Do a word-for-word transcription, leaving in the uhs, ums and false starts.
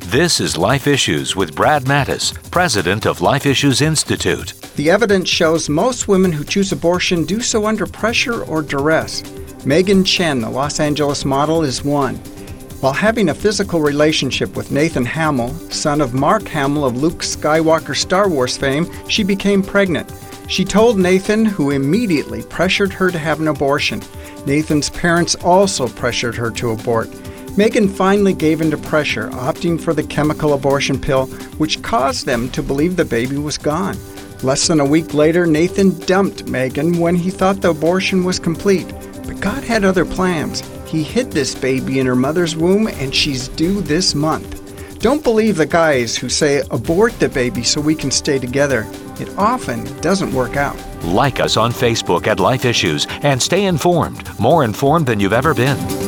This is Life Issues with Brad Mattis, president of Life Issues Institute. The evidence shows most women who choose abortion do so under pressure or duress. Megan Chen, the Los Angeles model, is one. While having a physical relationship with Nathan Hamill, son of Mark Hamill of Luke Skywalker Star Wars fame, she became pregnant. She told Nathan, who immediately pressured her to have an abortion. Nathan's parents also pressured her to abort. Megan finally gave in to pressure, opting for the chemical abortion pill, which caused them to believe the baby was gone. Less than a week later, Nathan dumped Megan when he thought the abortion was complete. But God had other plans. He hid this baby in her mother's womb, and she's due this month. Don't believe the guys who say, abort the baby so we can stay together. It often doesn't work out. Like us on Facebook at Life Issues and stay informed, more informed than you've ever been.